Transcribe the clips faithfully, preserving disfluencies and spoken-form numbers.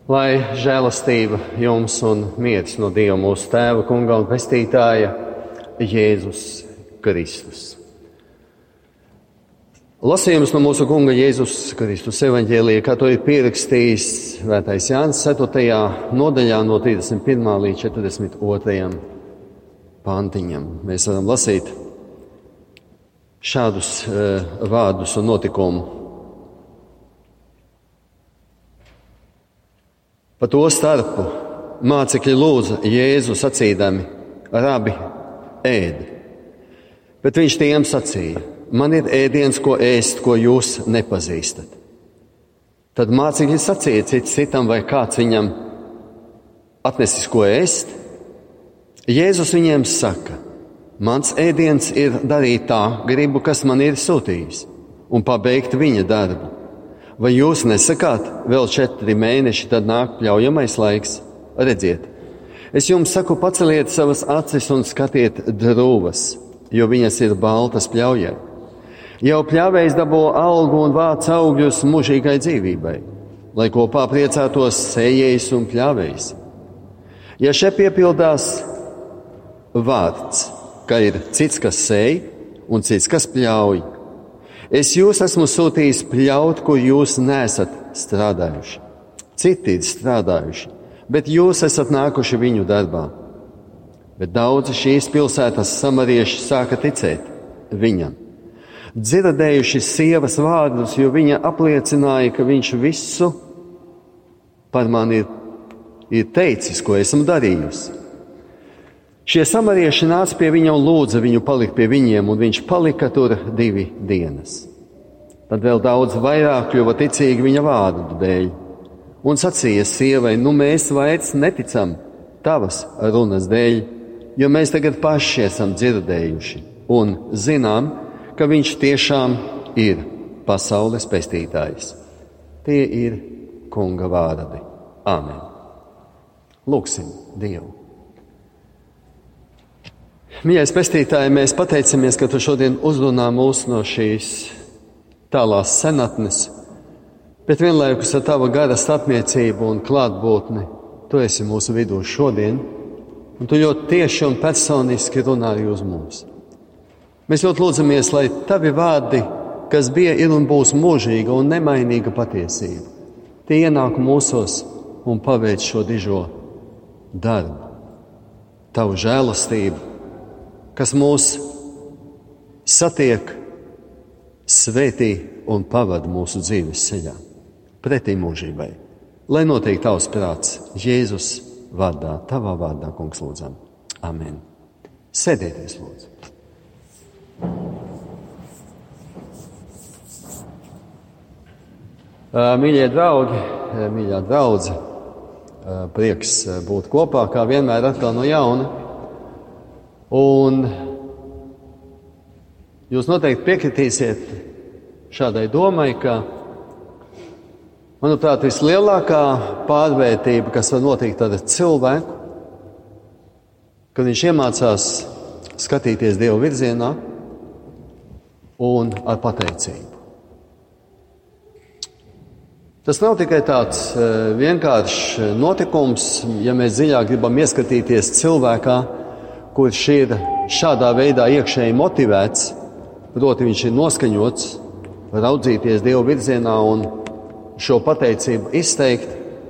Lai žēlastība jums un miers no Dieva mūsu Tēva, Kunga un Pestītāja Jēzus Kristus. Lasījums no mūsu Kunga Jēzus Kristus evaņģēlija, kā to ir pierakstījis Svētais Jānis ceturtajā nodaļā no trīsdesmit pirmā līdz četrdesmit otrajam pantiņam. Mēs varam lasīt šādus uh, vārdus un notikumu. Pa to starpu mācekļi lūdza Jēzu sacīdami: Rabi, ēd. Bet viņš tiem sacīja: Man ir ēdiens, ko ēst, ko jūs nepazīstat. Tad mācekļi sacīja cits citam, vai kāds viņam atnesis ko ēst. Jēzus viņiem saka: Mans ēdiens ir darīt tā gribu, kas man ir sūtījis, un pabeigt viņa darbu. Vai jūs nesakāt, vēl četri mēneši, tad nāk pļaujamais laiks? Redziet, es jums saku, paceliet savas acis un skatiet drūvas, jo viņas ir baltas pļaujai. Jau pļāvējs dabū algu un vāc augļus mūžīgai dzīvībai, lai kopā priecātos sējējs un pļāvējs. Ja še piepildās vārds, ka ir cits, kas sēj un cits, kas pļauj, es jūs esmu sūtījis pļaut, kur jūs neesat strādājuši. Citi ir strādājuši, bet jūs esat nākuši viņu darbā. Bet daudzi šīs pilsētas samarieši sāka ticēt viņam, dzirdējuši sievas vārdus, jo viņa apliecināja, ka viņš visu par mani ir, ir teicis, ko esmu darījusi. Šie samarieši nāca pie viņa un lūdza viņu palikt pie viņiem, un viņš palika tur divi dienas. Tad vēl daudz vairāk kļuva ticīgi viņa vārdu dēļ, un sacīja sievai: Nu, mēs vairs neticam tavas runas dēļ, jo mēs tagad paši esam dzirdējuši un zinām, ka viņš tiešām ir pasaules pestītājs. Tie ir Kunga vārdi. Āmen. Lūksim Dievu. Mīļais pestītāji, mēs pateicamies, ka tu šodien uzrunā mūs no šīs tālās senatnes, bet vienlaikus ar tava gara starpniecību un klātbūtni tu esi mūsu vidū šodien, un tu ļoti tieši un personiski runā arī uz mums. Mēs ļoti lūdzamies, lai tavi vārdi, kas bija, ir un būs mūžīga un nemainīga patiesība, tie ienāk mūsos un paveic šo dižo darbu, tavu žēlastību, kas mūs satiek, svētī un pavada mūsu dzīves ceļā, pretī mūžībai. Lai notiek tavs prāts Jēzus vārdā, tavā vārdā, kungs, lūdzam. Amen. Sēdieties, lūdzu. Mīļie draugi, mīļā draudze, prieks būt kopā, kā vienmēr atkal no jauna. Un jūs noteikti piekritīsiet šādai domai, ka, manuprāt, vislielākā pārvērtība, kas var notikt ar cilvēku, kad viņš iemācās skatīties Dieva virzienā un ar pateicību. Tas nav tikai tāds vienkāršs notikums, ja mēs dziļāk gribam ieskatīties cilvēkā, kurš ir šādā veidā iekšēji motivēts, proti viņš ir noskaņots, raudzīties Dieva virzienā un šo pateicību izteikt.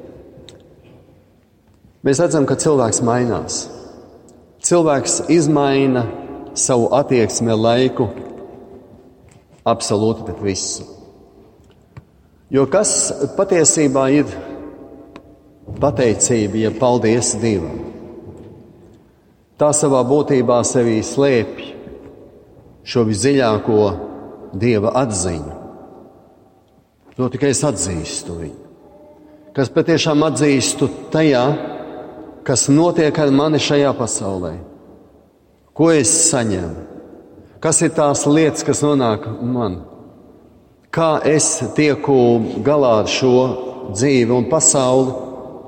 Mēs redzam, ka cilvēks mainās. Cilvēks izmaina savu attieksmi ar laiku absolūti pret visu. Jo kas patiesībā ir pateicība, ja paldies Dievam? Tā savā būtībā sevī slēpj šo visdziļāko Dieva atziņu. Proti, ka es atzīstu viņu. Kas patiešām atzīstu tajā, kas notiek ar mani šajā pasaulē. Ko es saņemu? Kas ir tās lietas, kas nonāk man? Kā es tieku galā ar šo dzīvi un pasauli?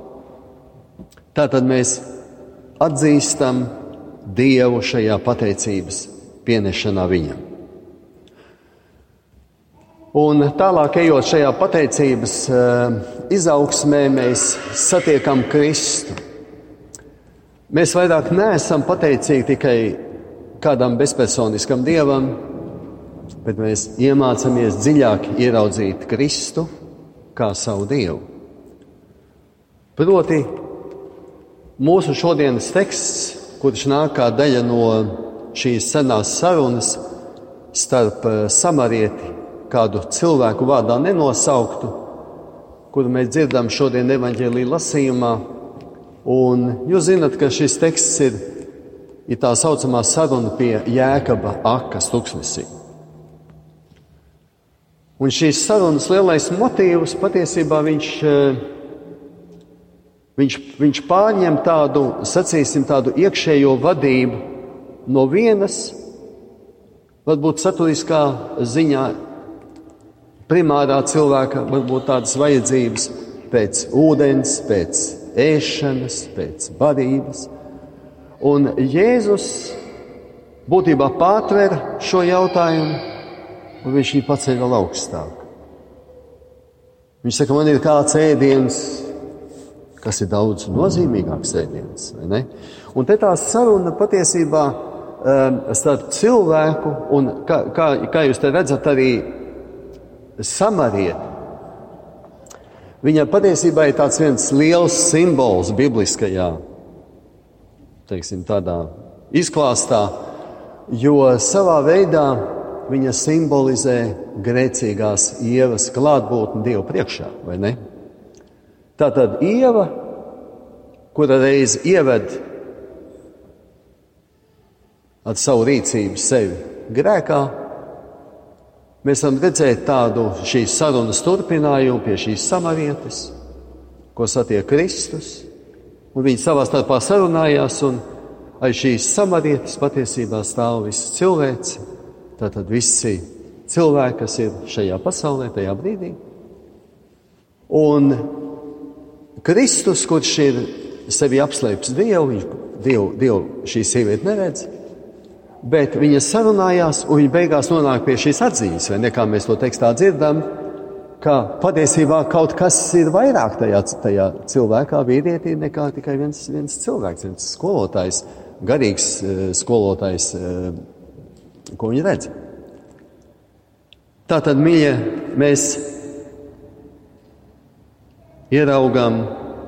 Tātad mēs atzīstam Dievu šajā pateicības pienešanā viņam. Un tālāk ejot šajā pateicības izaugsmē mēs satiekam Kristu. Mēs vairāk neesam pateicīgi tikai kādam bezpersoniskam Dievam, bet mēs iemācāmies dziļāk ieraudzīt Kristu kā savu Dievu. Proti, mūsu šodienas teksts, kurš nāk kā daļa no šīs senās sarunas starp samarieti, kādu cilvēku vārdā nenosauktu, kuru mēs dzirdam šodien evaņģēlija lasījumā. Un jūs zināt, ka šis teksts ir, ir tā saucamā saruna pie Jēkaba akas tuksnesī. Un šīs sarunas lielais motīvs patiesībā viņš, viņš, viņš pārņem tādu, sacīsim, tādu iekšējo vadību no vienas, varbūt saturiskā ziņā, primārā cilvēka, varbūt tādas vajadzības pēc ūdens, pēc ēšanas, pēc barības. Un Jēzus būtībā pārtver šo jautājumu, un viņš viņu paceļ vēl augstāk. Viņš saka, man ir kāds ēdiens, kas ir daudz nozīmīgāks ēdiens, vai ne? Un te tā saruna patiesībā um, starp cilvēku, un kā, kā, kā jūs te redzat, arī samarieti. Viņa patiesībā ir tāds viens liels simbols bibliskajā, teiksim, tādā izklāstā, jo savā veidā viņa simbolizē grēcīgās Ievas klātbūtni Dievu priekšā, vai ne? Tātad Ieva, kura reiz ieved ar savu rīcību sevi grēkā, mēs varam redzēt tādu šīs sarunas turpinājumu pie šīs samarietes, ko satiek Kristus, un viņi savā starpā sarunājās, un aiz šīs samarietes patiesībā stāv viss cilvēks, tātad visi cilvēki, kas ir šajā pasaulē, tajā brīdī. Un Kristus, kurš ir sevi apslēpts Dievu, viņš Dievu, Dievu šī sieviete neredz, bet viņa sarunājās, un viņa beigās nonāk pie šīs atziņas, vai ne, kā mēs to tekstā dzirdam, ka patiesībā kaut kas ir vairāk tajā, tajā cilvēkā, vīrietī, nekā tikai viens, viens cilvēks, viens skolotājs, garīgs skolotājs, ko viņa redz. Tātad, mīļie, mēs ieraugam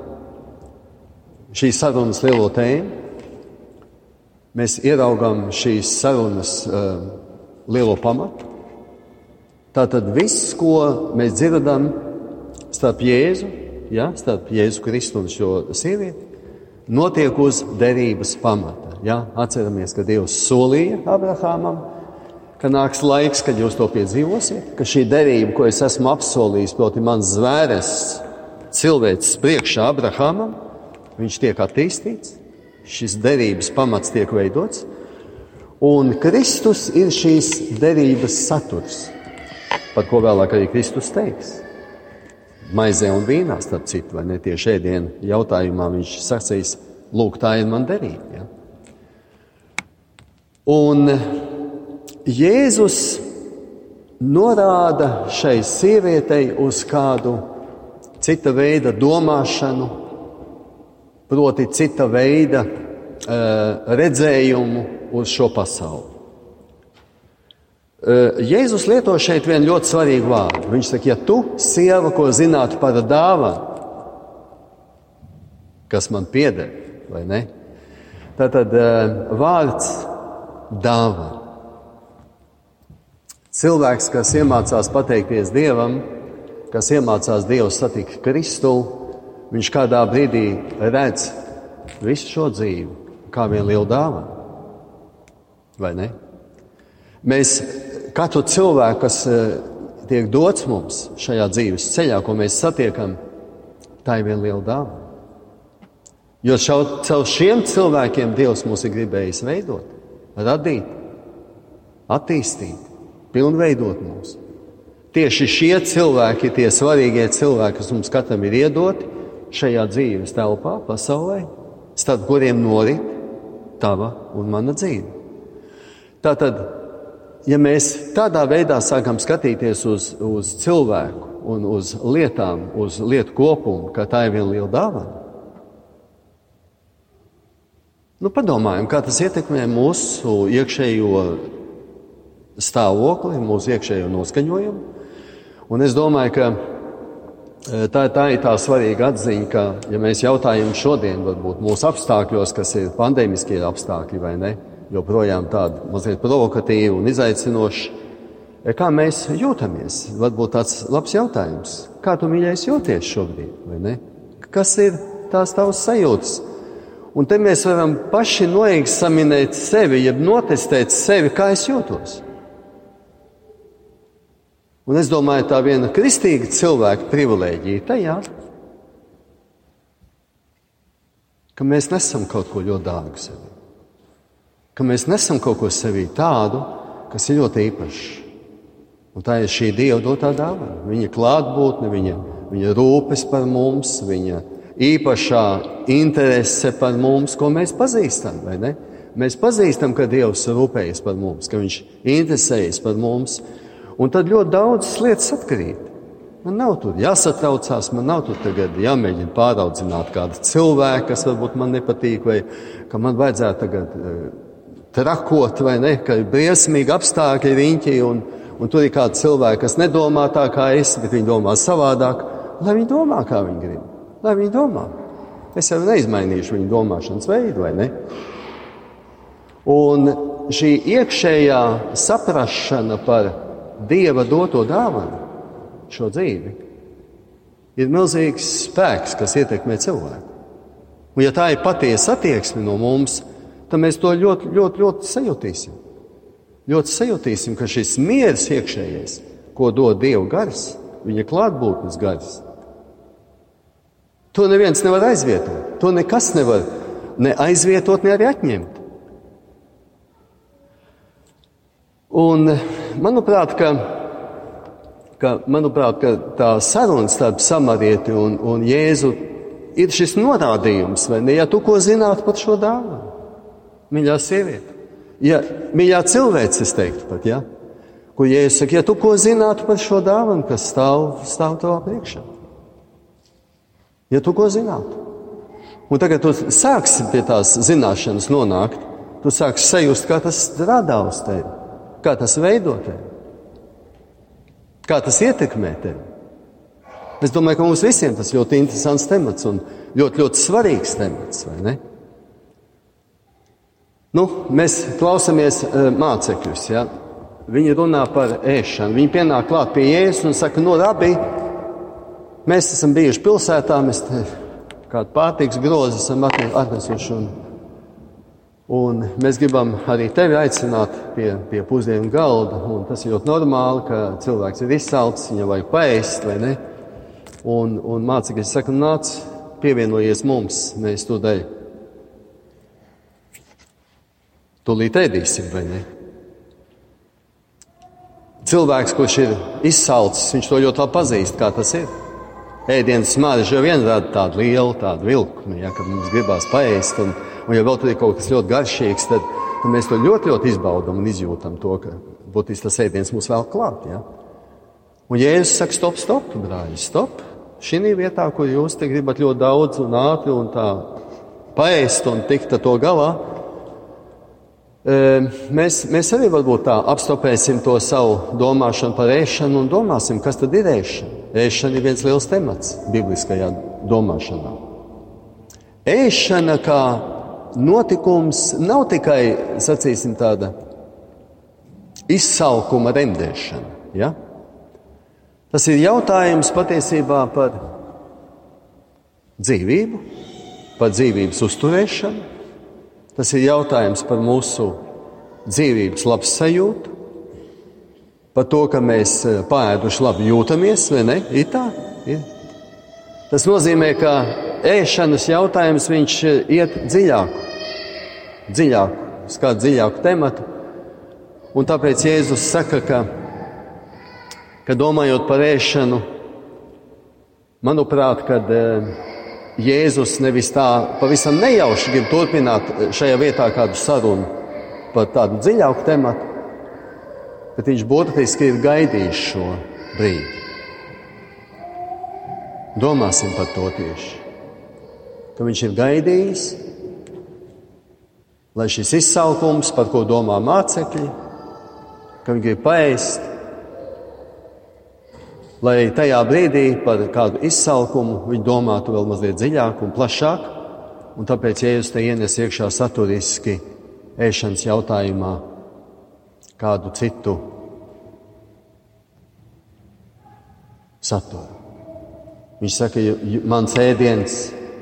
šīs sarunas lielo tēmu. Mēs ieraugam šīs sarunas uh, lielo pamatu. Tātad viss, ko mēs dzirdam starp Jēzu, ja, starp Jēzu Kristu un šo sievieti, notiek uz derības pamata. Ja. Atceramies, ka Dievs solīja Abrahamam, ka nāks laiks, kad jūs to piedzīvosiet, ka šī derība, ko es esmu apsolījis, proti mans zvērests cilvēks priekšā Abrahamam, viņš tiek attīstīts. Šis derības pamats tiek veidots, un Kristus ir šīs derības saturs, par ko vēlāk arī Kristus teiks. Maizē un vīnā, starp citu, vai ne, tieši ēdienu jautājumā viņš sacīs, lūk, tā ir man derība. Ja? Un Jēzus norāda šai sievietei uz kādu cita veida domāšanu, proti cita veida uh, redzējumu uz šo pasauli. Uh, Jēzus lieto šeit vienu ļoti svarīgu vārdu. Viņš saka, ja tu, sieva, ko zinātu par dāvanu, kas man pieder, vai ne? Tātad uh, vārds dāvana. Cilvēks, kas iemācās pateikties Dievam, kas iemācās Dievu satikt Kristu, viņš kādā brīdī redz visu šo dzīvi kā vienu lielu dāvanu. Vai ne? Mēs katru cilvēku, kas tiek dots mums šajā dzīves ceļā, ko mēs satiekam, tā ir viena liela dāvana. Jo caur šiem cilvēkiem Dievs mūs ir gribējis veidot, radīt, attīstīt, pilnveidot mūs. Tieši šie cilvēki, tie svarīgie cilvēki, kas mums katram ir iedoti šajā dzīves telpā, pasaulē, starp kuriem norit tava un mana dzīve. Tātad, ja mēs tādā veidā sākam skatīties uz, uz cilvēku, un uz lietām, uz lietu kopumu, ka tā ir viena liela dāvana. Nu, padomājam, kā tas ietekmē mūsu iekšējo stāvokli, mūsu iekšējo noskaņojumu. Un es domāju, ka tā, tā ir tā svarīga atziņa, ka, ja mēs jautājam šodien, varbūt mūsu apstākļos, kas ir pandēmiskie apstākļi vai ne, joprojām tādi mazliet provokatīvi un izaicinoši, kā mēs jūtamies? Varbūt tāds labs jautājums. Kā tu, mīļais, jūties šobrīd, vai ne? Kas ir tās tavas sajūtas? Un te mēs varam paši noeksaminēt sevi, jeb notestēt sevi, kā es jūtos. Un es domāju, tā viena kristīga cilvēka privilēģija tajā, ka mēs nesam kaut ko ļoti dārgu sevi. Ka mēs nesam kaut ko sevī tādu, kas ir ļoti īpašs. Un tā ir šī Dieva dotā dāvana. Viņa klātbūtne, viņa, viņa rūpes par mums, viņa īpašā interese par mums, ko mēs pazīstam, vai ne? Mēs pazīstam, ka Dievs rūpējas par mums, ka Viņš interesējas par mums. Un tad ļoti daudzas lietas atkarīt. Man nav tur jāsatraucās, man nav tur tagad jāmēģina pāraudzināt kādu cilvēku, kas varbūt man nepatīk, vai ka man vajadzētu tagad uh, trakot, vai ne, ka ir briesmīgi apstākļi riņķi, un, un tur ir kādi cilvēki, kas nedomā tā kā es, bet viņi domā savādāk. Lai viņi domā, kā viņi grib. Lai viņi domā. Es jau neizmainīšu viņu domāšanas veidu, vai ne? Un šī iekšējā saprašana par Dieva doto dāvanu, šo dzīvi, ir milzīgs spēks, kas ietekmē cilvēku. Un ja tā ir patiesa attieksme no mums, tad mēs to ļoti, ļoti, ļoti sajutīsim. Ļoti sajutīsim, ka šis miers iekšējais, ko dod Dieva gars, viņa klātbūtnes gars, to neviens nevar aizvietot. To nekas nevar ne aizvietot, ne arī atņemt. Un manuprāt, ka, ka, manuprāt, ka tā saruna starp samarieti un, un Jēzu ir šis norādījums, vai ne? Ja tu ko zinātu par šo dāvanu, mīļā sieviete, ja, mīļā cilvēce, es teiktu pat, ja? Kur Jēzus saka, ja tu ko zinātu par šo dāvanu, kas stāv, stāv tavā priekšā. Ja tu ko zinātu. Un tagad tu sāksi pie tās zināšanas nonākt, tu sāksi sajust, kā tas strādā uz tevi. Kā tas veido tevi? Kā tas ietekmē tevi? Es domāju, ka mums visiem tas ļoti interesants temats un ļoti, ļoti svarīgs temats, vai ne? Nu, mēs klausamies uh, mācekļus, ja? Viņi runā par ēšanu. Viņi pienāk klāt pie Jēzus un saka, no rabi, mēs esam bijuši pilsētā, mēs te kādu pārtiks grozi esam atnesuši un Un mēs gribam arī tevi aicināt pie, pie pusdienu galda, un tas ir ļoti normāli, ka cilvēks ir izsalcis, viņam vajag paēst, vai ne? Un, un mācekļi saka, nāc, pievienojies mums, mēs tūdaļ tūlīt ēdīsim, vai ne? Cilvēks, kurš ir izsalcis, viņš to ļoti labi pazīst, kā tas ir. Ēdienas smarža jau vien rada tādu lielu, tādu vilkmi, ja, kad mums gribās paēst, un, un ja vēl tur ir kaut kas ļoti garšīgs, tad, tad mēs to ļoti, ļoti izbaudam un izjūtam to, ka būtībā tas ēdiens mums vēl klāt. Ja. Un Jēzus saka, stop, stop, brāļi, stop. Šī vietā, kur jūs te gribat ļoti daudz un ātri un tā paēst un tikt ar to galā, mēs, mēs arī varbūt tā apstopēsim to savu domāšanu par ēšanu un domāsim, kas tad ir ēšana. Ēšana ir viens liels temats bibliskajā domāšanā. Ēšana kā notikums nav tikai, sacīsim, tāda izsalkuma remdēšana. Ja? Tas ir jautājums patiesībā par dzīvību, par dzīvības uzturēšanu. Tas ir jautājums par mūsu dzīvības labsajūtu, par to, ka mēs paēduši labi jūtamies, vai ne? Ir tā? Ir. Tas nozīmē, ka ēšanas jautājums viņš iet dziļāku, dziļāku, uz kādu dziļāku tematu. Un tāpēc Jēzus saka, ka, ka domājot par ēšanu, manuprāt, kad Jēzus nevis tā pavisam nejauši grib turpināt šajā vietā kādu sarunu par tādu dziļāku tematu, bet viņš būtiski ir gaidījis šo brīdi. Domāsim par to tieši. Ka viņš ir gaidījis, lai šis izsalkums, par ko domā mācekļi, ka viņi grib paēst, lai tajā brīdī par kādu izsalkumu viņi domātu vēl mazliet dziļāk un plašāk, un tāpēc Jēzus te ienes iekšā saturiski ēšanas jautājumā kādu citu saturu. Viņš saka, mans ēdiens,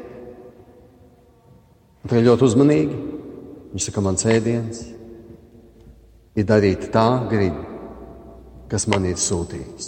un tagad ļoti uzmanīgi, viņš saka, mans ēdiens ir darīt tā gribu, kas man ir sūtījis.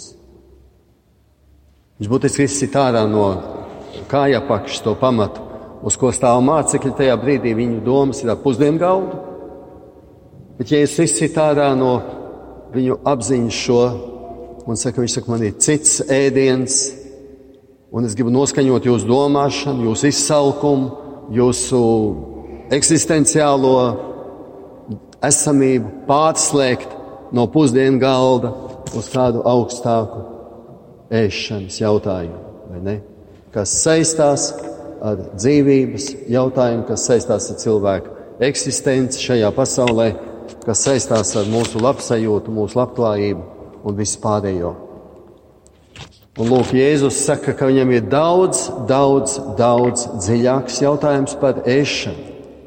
Viņš būtiski izsit ārā no kājapakšas to pamatu, uz ko stāv mācekļi, tajā brīdī viņu domas ir ap pusdienu galdu, bet ja es izsit ārā no viņu apziņas šo, un saka, viņš saka, man ir cits ēdiens, un es gribu noskaņot jūsu domāšanu, jūsu izsalkumu, jūsu eksistenciālo esamību, pārslēgt no pusdienu galda uz kādu augstāku ēšanas jautājumu, vai ne? Kas saistās ar dzīvības jautājumu, kas saistās ar cilvēku eksistenci šajā pasaulē, kas saistās ar mūsu labsajūtu, mūsu labklājību un visu pārējo. Un lūk, Jēzus saka, ka viņam ir daudz, daudz, daudz dziļāks jautājums par ēšanu.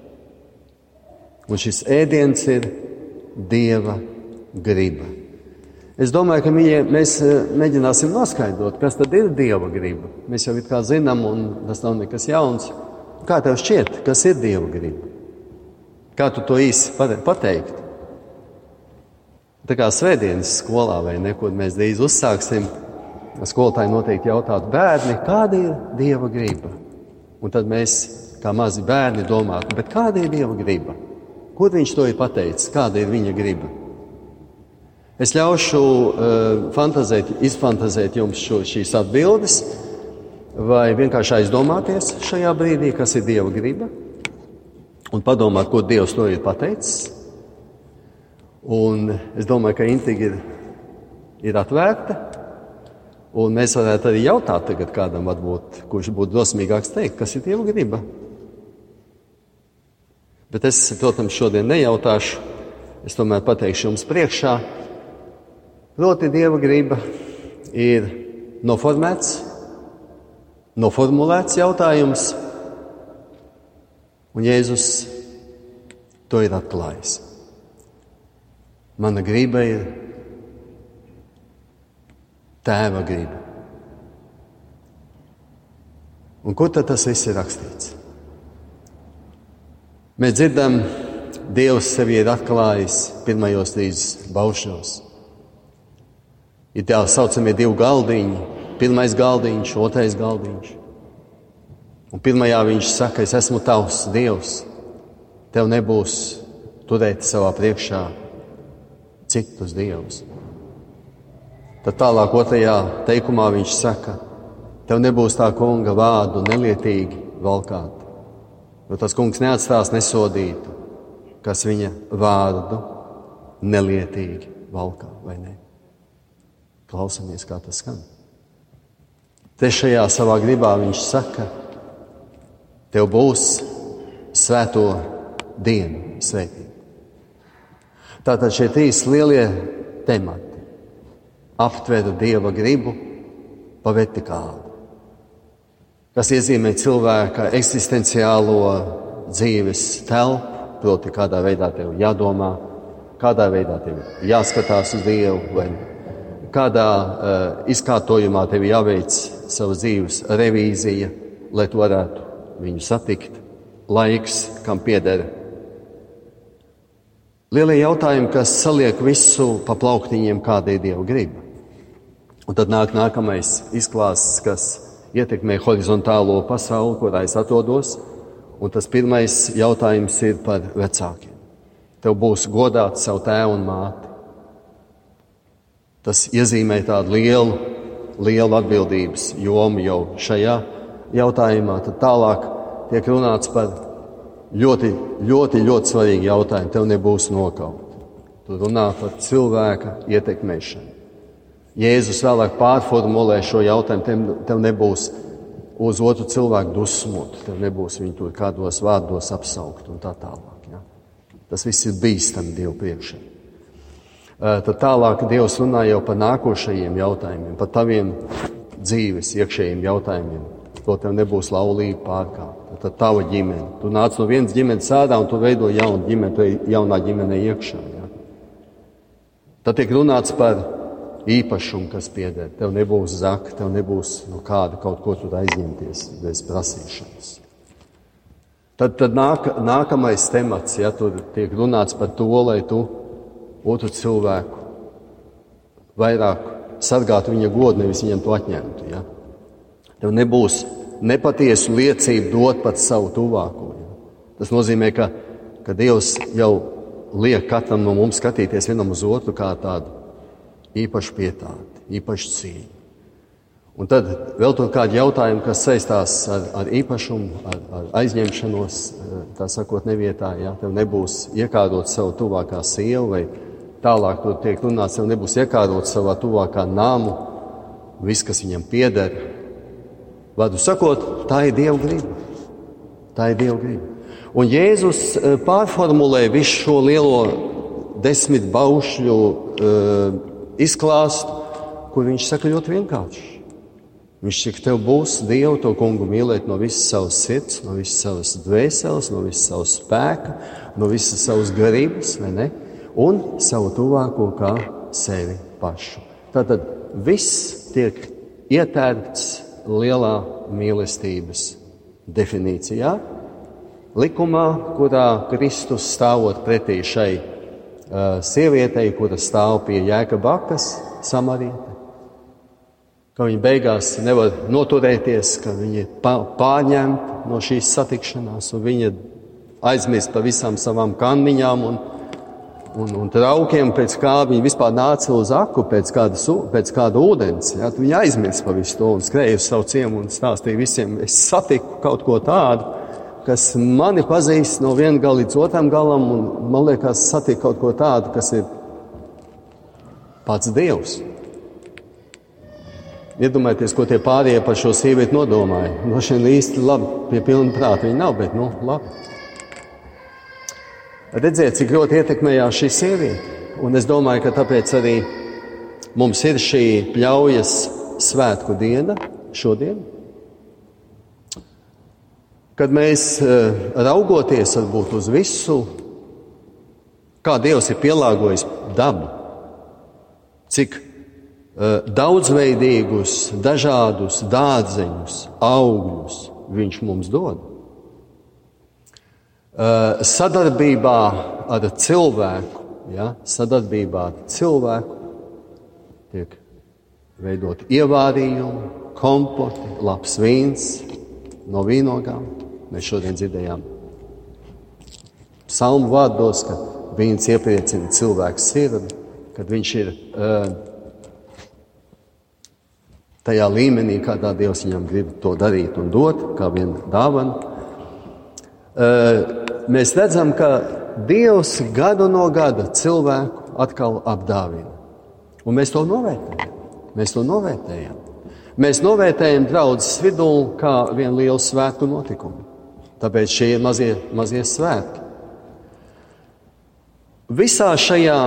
Un šis ēdiens ir Dieva griba. Es domāju, ka mēs mēģināsim noskaidrot, kas tad ir Dieva griba. Mēs jau it kā zinām, un tas nav nekas jauns. Kā tev šķiet, kas ir Dieva griba? Kā tu to īsi pateikt? Tā kā svētdienas skolā vai ne, kur mēs drīz uzsāksim, skolotāji noteikti jautātu, bērni, kāda ir Dieva griba? Un tad mēs, kā mazi bērni, domātu, bet kāda ir Dieva griba? Kur viņš to ir pateicis? Kāda ir viņa griba? Es ļaušu uh, fantazēt, izfantazēt jums šo, šīs atbildes, vai vienkārši aizdomāties šajā brīdī, kas ir Dieva griba, un padomāt, ko Dievs to ir pateicis. Un es domāju, ka intriga ir, ir atvērta, un mēs varētu arī jautāt tagad kādam, varbūt, kurš būtu drosmīgāks teikt, kas ir Dieva griba. Bet es, protams, šodien nejautāšu, es tomēr pateikšu jums priekšā. Proti Dieva griba ir noformēts, noformulēts jautājums, un Jēzus to ir atklājis. Mana griba ir Tēva griba. Un kur tad tas viss ir rakstīts? Mēs dzirdam, Dievs sevi ir atklājis pirmajos trīs baušļos. Ir tā saucamie divi galdiņi, pirmais galdiņš, otrais galdiņš. Un pirmajā viņš saka, es esmu tavs Dievs, tev nebūs turēt savā priekšā citus dievus. Tad tālāk otrajā teikumā viņš saka, tev nebūs tā kunga vārdu nelietīgi valkāt, jo tas kungs neatstās nesodītu, kas viņa vārdu nelietīgi valkā, vai ne? Klausamies, kā tas skan. Trešajā savā gribā viņš saka, tev būs svēto dienu svētība. Tātad šie trīs lielie temati aptver Dieva gribu pa vertikālu, kas iezīmē cilvēka eksistenciālo dzīves telpu, proti kādā veidā tev jādomā, kādā veidā tev jāskatās uz Dievu, vai kādā uh, izkārtojumā tev jāveic savas dzīves revīzija, lai tu varētu viņu satikt, laiks, kam pieder. Lielie jautājumi, kas saliek visu pa plauktiņiem, kāda ir Dieva griba. Un tad nāk nākamais izklāsts, kas ietekmē horizontālo pasauli, kurā es atrodos, un tas pirmais jautājums ir par vecākiem. Tev būs godāt savu tēvu un māti. Tas iezīmē tādu lielu, lielu atbildības jomu jau šajā jautājumā. Tad tālāk tiek runāts par ļoti, ļoti, ļoti svarīgu jautājumu. Tev nebūs nokaut. Tu runā par cilvēka ietekmēšanu. Jēzus vēlāk pārformulē šo jautājumu. Tev, tev nebūs uz otru cilvēku dusmot, tev nebūs viņu tur kādos vārdos apsaukt un tā tālāk. Ja? Tas viss ir bīstami Dievu priekšā. Tad tālāk Dievs runā jau par nākošajiem jautājumiem, par taviem dzīves iekšējiem jautājumiem. To tev nebūs laulība pārkāpta. Tad tava ģimene. Tu nāc no vienas ģimenes ārā un tu veido jaunu ģimeni, tu jaunā ģimenē iekšā. Ja? Tad tiek runāts par īpašumu, kas pieder. Tev nebūs zaka, tev nebūs no kāda kaut ko tur aizņemties bez prasīšanas. Tad, tad nāk, nākamais temats, ja tur tiek runāts par to, lai tu otru cilvēku vairāk sargātu viņa godu, nevis viņam to atņemtu. Ja? Tev nebūs nepatiesu liecību dot pat savu tuvāko. Ja? Tas nozīmē, ka, ka Dievs jau liek katram no mums skatīties vienam uz otru kā tādu īpašu pietāti, īpašu cīņu. Un tad vēl tur kādi jautājumi, kas saistās ar, ar īpašumu, ar, ar aizņemšanos, tā sakot, nevietā. Ja? Tev nebūs iekārot savu tuvākā sievu, vai tālāk tur tiek runāts, tev nebūs iekārot savā tuvākā namu, viss, kas viņam pieder. Vārdu sakot, tā ir Dieva griba. Tā ir Dieva griba. Un Jēzus pārformulē visu šo lielo desmit baušļu uh, izklāstu, kur viņš saka ļoti vienkārši. Viņš saka, tev būs Dievu, to kungu mīlēt no visas savas sirds, no visas savas dvēseles, no visas savas spēka, no visas savas garības, vai ne? Un savu tuvāko kā sevi pašu. Tātad viss tiek ietērpts lielā mīlestības definīcijā, likumā, kurā Kristus stāvot pretī šai uh, sievietei, kura stāv pie Jēkaba akas, Samariete. Ka viņa beigās nevar noturēties, ka viņa pārņemta no šīs satikšanās, un viņa aizmirst par visām savām kanniņām un, un, un traukiem, pēc kā viņa vispār nāca uz aku, pēc kāda, pēc kāda ūdens. Ja? Viņa aizmirst par visu to un skrēja uz savu ciemu un stāstīja visiem, es satiku kaut ko tādu, kas mani pazīst no viena gala līdz otram galam, un man liekas, satiek kaut ko tādu, kas ir pats Dievs. Iedomājieties, ko tie pārējie par šo sievieti nodomāja. No šiem īsti labi, pie pilna prāta viņi nav, bet nu, labi. Redziet, cik ļoti ietekmējās šī sieviete. Un es domāju, ka tāpēc arī mums ir šī pļaujas svētku diena šodien. Kad mēs raugoties varbūt uz visu, kā Dievs ir pielāgojis dabu, cik daudzveidīgus, dažādus dārzeņus, augļus viņš mums dod. Sadarbībā ar cilvēku, ja, sadarbībā ar cilvēku tiek veidot ievārījumi, kompoti, labs vīns no vīnogām. Mēs šodien dzirdējām psalmu vārdos, ka vīns iepriecina cilvēku sirdi, kad viņš ir uh, tajā līmenī, kādā Dievs viņam grib to darīt un dot, kā viena dāvana. Uh, mēs redzam, ka Dievs gadu no gada cilvēku atkal apdāvina. Un mēs to novērtējam. Mēs to novērtējam. Mēs novērtējam draudzes vidū kā vienu lielu svētku notikumu. Tāpēc šie ir mazie, mazie svētki. Visā šajā,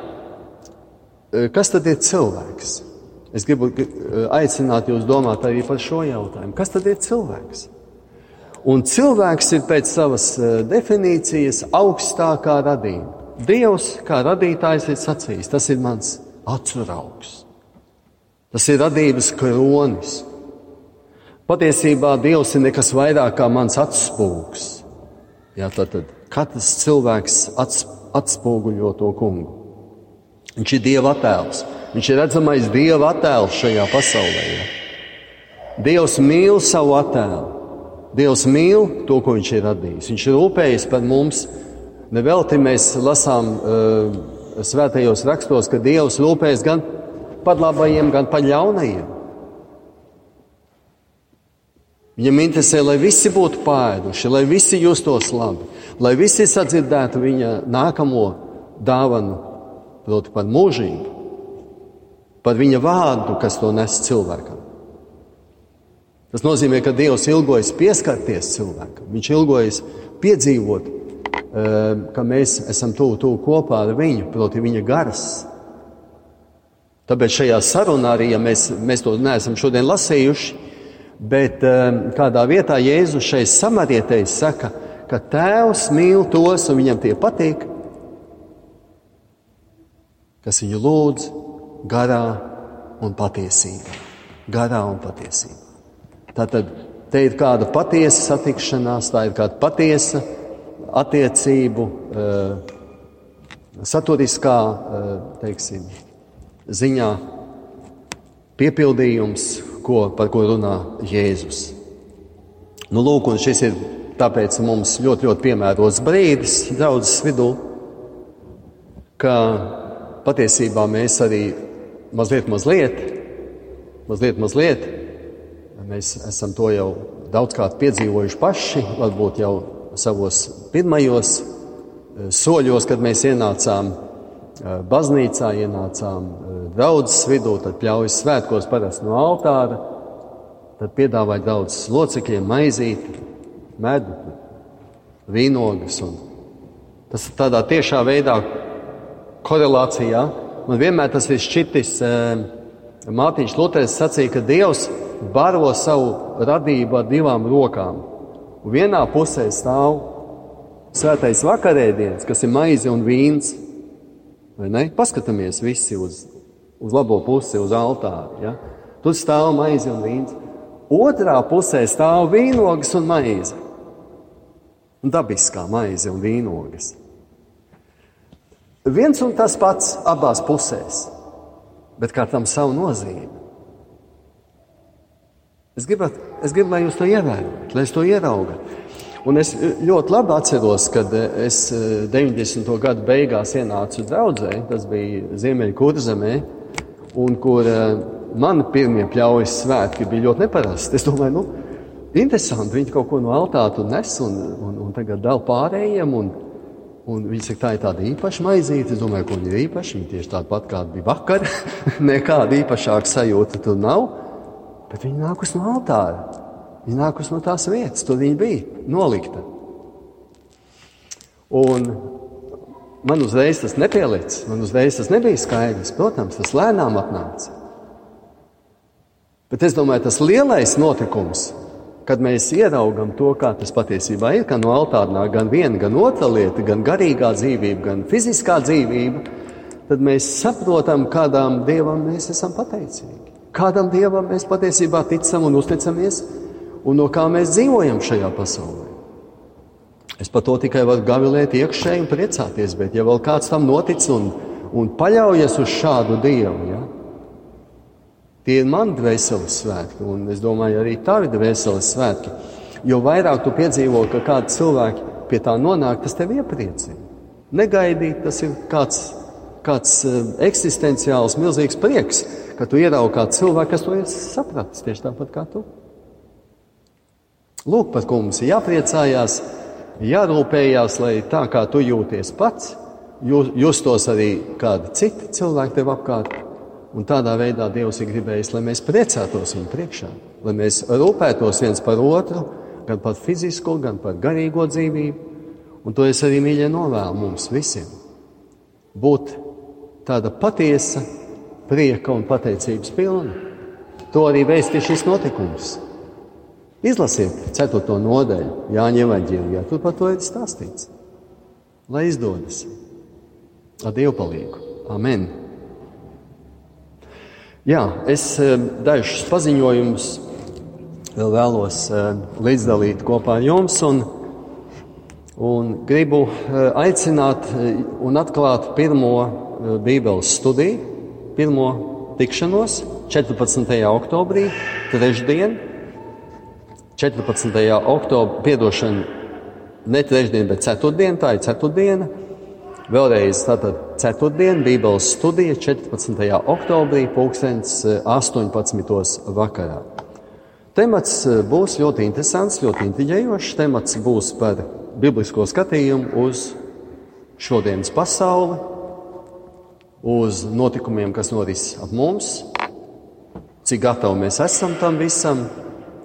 kas tad ir cilvēks? Es gribu aicināt jūs domāt arī par šo jautājumu. Kas tad ir cilvēks? Un cilvēks ir pēc savas definīcijas augstākā radība. Dievs, kā radītājs, ir sacījis, tas ir mans acu raugs. Tas ir radības kronis. Patiesībā Dievs ir nekas vairāk kā mans atspūgs. Jā, tātad katrs cilvēks ats, atspoguļo to kungu. Viņš ir Dieva attēls. Viņš ir redzamais Dieva attēls šajā pasaulē. Jā. Dievs mīl savu attēlu. Dievs mīl to, ko viņš ir radījis. Viņš ir rūpējis par mums. Nevelti mēs lasām uh, svētajos rakstos, ka Dievs rūpējas gan par labajiem, gan par ļaunajiem. Viņam interesē, lai visi būtu pāēduši, lai visi justos labi, lai visi sadzirdētu viņa nākamo dāvanu, proti par mūžību, par viņa vārdu, kas to nes cilvēkam. Tas nozīmē, ka Dievs ilgojas pieskarties cilvēkam. Viņš ilgojas piedzīvot, ka mēs esam tuvu, tuvu kopā ar viņu, proti viņa garas. Tāpēc šajā sarunā arī, ja mēs, mēs to neesam šodien lasījuši, bet kādā vietā Jēzus šeit samarietējs saka, ka Tēvs mīl tos, un viņam tie patīk, kas viņu lūdz garā un patiesībā. Garā un patiesībā. Tātad te ir kāda patiesa satikšanās, tā ir kāda patiesa attiecību, saturiskā, teiksim, ziņā piepildījums, ko, par ko runā Jēzus. Nu, lūk, un šis ir tāpēc mums ļoti, ļoti piemērots brīdis draudzes vidū, ka patiesībā mēs arī mazliet, mazliet, mazliet, mazliet, mēs esam to jau daudzkārt piedzīvojuši paši, varbūt jau savos pirmajos soļos, kad mēs ienācām baznīcā, ienācām draudzes vidū, tad pļaujas svētkos parasti no altāra, tad piedāvāja draudzes locekļiem maizīti, medu, vīnogas. Un tas tādā tiešā veidā korelācijā. Man vienmēr tas ir šķitis, Mārtiņš Luteris sacīja, ka Dievs baro savu radību ar divām rokām. Un vienā pusē stāv svētais vakarēdiens, kas ir maize un vīns. Vai ne? Paskatāmies visi uz, uz labo pusi, uz altāru. Ja? Tur stāv maize un vīns. Otrā pusē stāv vīnogas un maize. Un dabiskā maize un vīnogas. Viens un tas pats abās pusēs, bet kā tam savu nozīmi. Es gribu, es gribu, lai jūs to ievērojat, lai es to ieraugat. Un es ļoti labi atceros, kad es deviņdesmito gadu beigās ienācu draudzē, tas bija Ziemeļu Kurzemē, un kur mani pirmie pļaujas svētki bija ļoti neparasti. Es domāju, nu, interesanti, viņi kaut ko no altāra nes un, un, un tagad dala pārējiem, un, un viņi saka, tā ir tāda īpaša maizīte. Es domāju, ka viņi ir īpaši, viņi tieši tāda pat kāda bija vakar, nekāda īpašāka sajūta tur nav, bet viņi nākus no altāra. Viņa nākus no tās vietas, tur viņa bija nolikta. Un man uzreiz tas nepielicis, man uzreiz tas nebija skaidrs. Protams, tas lēnām atnāca. Bet es domāju, tas lielais notikums, kad mēs ieraugam to, kā tas patiesībā ir, ka no altāra nāk gan viena, gan otra lieta, gan garīgā dzīvība, gan fiziskā dzīvība, tad mēs saprotam, kādām Dievam mēs esam pateicīgi. Kādam Dievam mēs patiesībā ticam un uzticamies, un no kā mēs dzīvojam šajā pasaulē. Es par to tikai varu gavilēt iekšēji un priecāties, bet ja vēl kāds tam notic un, un paļaujas uz šādu Dievu, ja, tie ir mani dvēseles svētki, un es domāju, arī tavi dvēseles svētki. Jo vairāk tu piedzīvo, ka kādi cilvēki pie tā nonāk, tas tev iepriecina. Negaidīt, tas ir kāds, kāds eksistenciāls, milzīgs prieks, ka tu ieraugi kādu cilvēku, kas to ir sapratis tieši tāpat kā tu. Lūk, par ko mums ir jāpriecājās, jārūpējās, lai tā kā tu jūties pats, justos arī kādi citi cilvēki tev apkārt. Un tādā veidā Dievs ir gribējis, lai mēs priecātos viņu priekšā, lai mēs rūpētos viens par otru, gan par fizisko, gan par garīgo dzīvību. Un to es arī, mīļie, novēlu mums visiem. Būt tāda patiesa prieka un pateicības pilna. To arī vēsti šis notikums. Izlasiet ceturto nodaļu Jāņa evaņģēlijā, tur par to ir stāstīts. Lai izdodas. Ar Dievu palīgu. Amen. Jā, es dažus paziņojumus vēl vēlos līdzdalīt kopā ar jums un, un gribu aicināt un atklāt pirmo Bībeles studiju, pirmo tikšanos četrpadsmitajā oktobrī, trešdien. četrpadsmitajā oktobrī, piedošana, ne trešdien, bet ceturtdien, tā ir ceturtdiena. Vēlreiz tātad ceturtdien, Bībeles studija četrpadsmitajā oktobrī, pulkstens astoņpadsmitos vakarā. Temats būs ļoti interesants, ļoti intriģējošs. Temats būs par biblisko skatījumu uz šodienas pasauli, uz notikumiem, kas noris ap mums, cik gatavi mēs esam tam visam,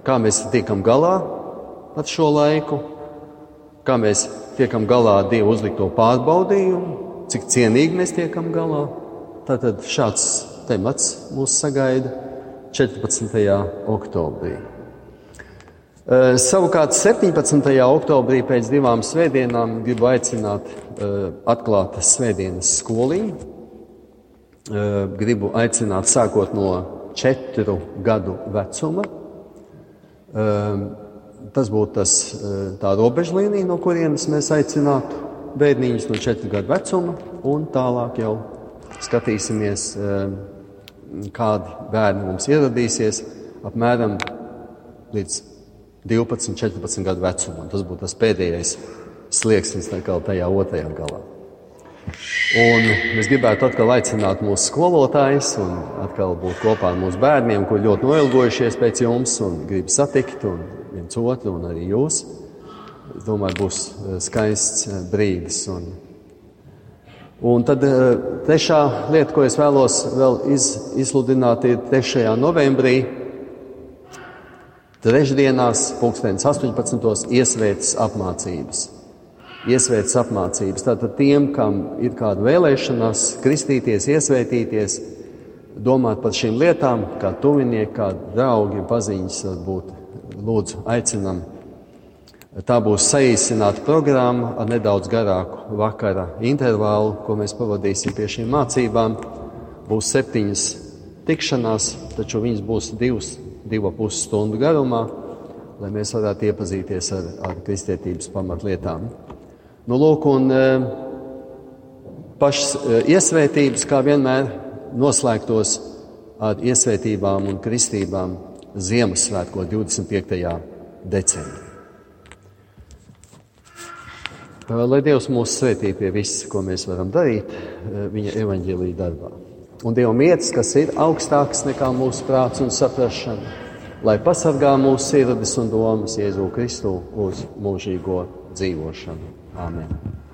kā mēs tiekam galā ar šo laiku, kā mēs tiekam galā ar Dievu uzlikto pārbaudījumu, cik cienīgi mēs tiekam galā. Tātad šāds temats mūs sagaida četrpadsmitajā oktobrī. Uh, savukārt septiņpadsmitajā oktobrī pēc divām svētdienām gribu aicināt uh, atklāt svētdienas skoliņu. Uh, gribu aicināt sākot no četru gadu vecuma. Uh, tas būtu tas, uh, tā robežlīnija, no kurienes mēs aicinātu bērniņus no četru gadu vecuma, un tālāk jau skatīsimies, uh, kādi bērni mums ieradīsies apmēram līdz divpadsmit, četrpadsmit gadu vecumā. Tas būtu tas pēdējais slieksnis tajā otrajā galā. Un mēs gribētu atkal aicināt mūsu skolotājus un atkal būt kopā ar mūsu bērniem, kur ļoti noilgojušies pēc jums un grib satikt un viens otru un arī jūs. Es domāju, būs skaists brīdis. Un, un tad trešā lieta, ko es vēlos vēl iz, izsludināt, ir trešajā novembrī. Trešdienās, pulkstenis astoņpadsmitos, iesvētas apmācības. Iesvētas apmācības. Tātad tiem, kam ir kāda vēlēšanās, kristīties, iesvētīties, domāt par šīm lietām, kā tuvinieki, kā draugi, paziņas, varbūt lūdzu aicinam. Tā būs saīsināta programma ar nedaudz garāku vakara intervālu, ko mēs pavadīsim pie šīm mācībām. Būs septiņas tikšanās, taču viņas būs divas. divu pusi stundu garumā, lai mēs varētu iepazīties ar, ar kristietības pamatlietām. Nu, lūk, un e, pašas e, iesvētības, kā vienmēr, noslēgtos ar iesvētībām un kristībām Ziemassvētko divdesmit piektajā decembrī. Lai Dievs mūs svētī pie viss, ko mēs varam darīt viņa evaņģēlija darbā. Un Dieva mietis, kas ir augstāks nekā mūsu prāts un saprašana, lai pasargā mūsu sirdis un domas Jēzu Kristu uz mūžīgo dzīvošanu. Āmen.